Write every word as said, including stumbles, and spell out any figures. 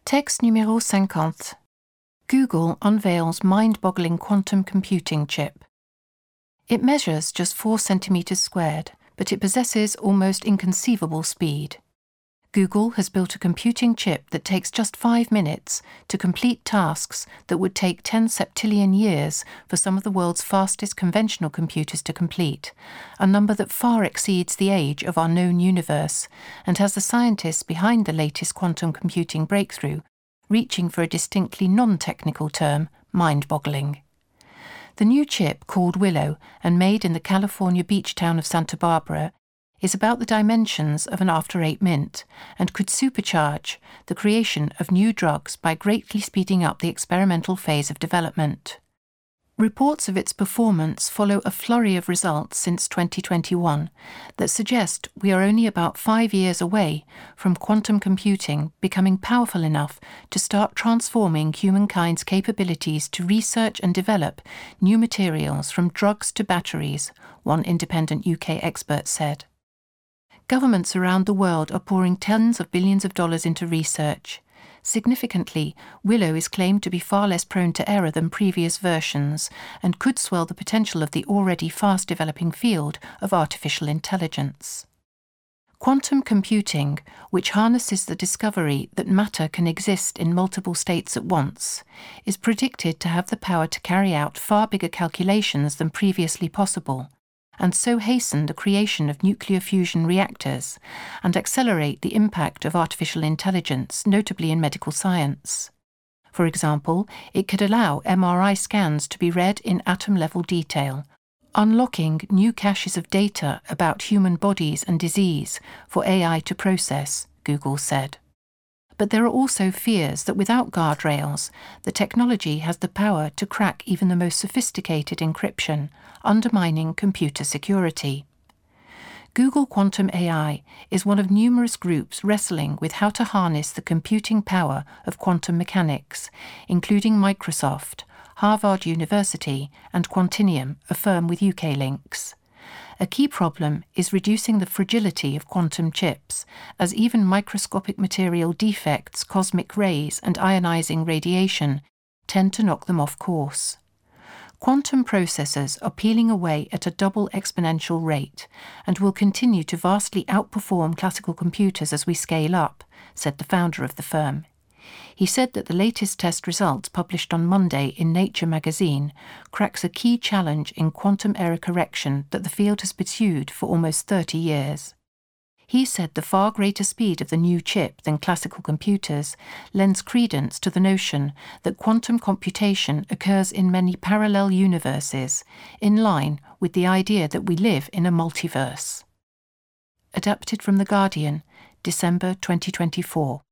Texte numéro cinquante. Google unveils mind-boggling quantum computing chip. It measures just four centimeters squared, but it possesses almost inconceivable speed. Google has built a computing chip that takes just five minutes to complete tasks that would take ten septillion years for some of the world's fastest conventional computers to complete, a number that far exceeds the age of our known universe, and has the scientists behind the latest quantum computing breakthrough reaching for a distinctly non-technical term, mind-boggling. The new chip, called Willow and made in the California beach town of Santa Barbara, is about the dimensions of an after-eight mint and could supercharge the creation of new drugs by greatly speeding up the experimental phase of development. Reports of its performance follow a flurry of results since twenty twenty-one that suggest we are only about five years away from quantum computing becoming powerful enough to start transforming humankind's capabilities to research and develop new materials from drugs to batteries, one independent U K expert said. Governments around the world are pouring tens of billions of dollars into research. Significantly, Willow is claimed to be far less prone to error than previous versions and could swell the potential of the already fast-developing field of artificial intelligence. Quantum computing, which harnesses the discovery that matter can exist in multiple states at once, is predicted to have the power to carry out far bigger calculations than previously possible, and so hasten the creation of nuclear fusion reactors and accelerate the impact of artificial intelligence, notably in medical science. For example, it could allow M R I scans to be read in atom-level detail, unlocking new caches of data about human bodies and disease for A I to process, Google said. But there are also fears that without guardrails, the technology has the power to crack even the most sophisticated encryption, undermining computer security. Google Quantum A I is one of numerous groups wrestling with how to harness the computing power of quantum mechanics, including Microsoft, Harvard University, and Quantinium, a firm with U K links. A key problem is reducing the fragility of quantum chips, as even microscopic material defects, cosmic rays, and ionizing radiation tend to knock them off course. Quantum processors are peeling away at a double exponential rate and will continue to vastly outperform classical computers as we scale up, said the founder of the firm. He said that the latest test results published on Monday in Nature magazine cracks a key challenge in quantum error correction that the field has pursued for almost thirty years. He said the far greater speed of the new chip than classical computers lends credence to the notion that quantum computation occurs in many parallel universes, in line with the idea that we live in a multiverse. Adapted from The Guardian, December twenty twenty-four.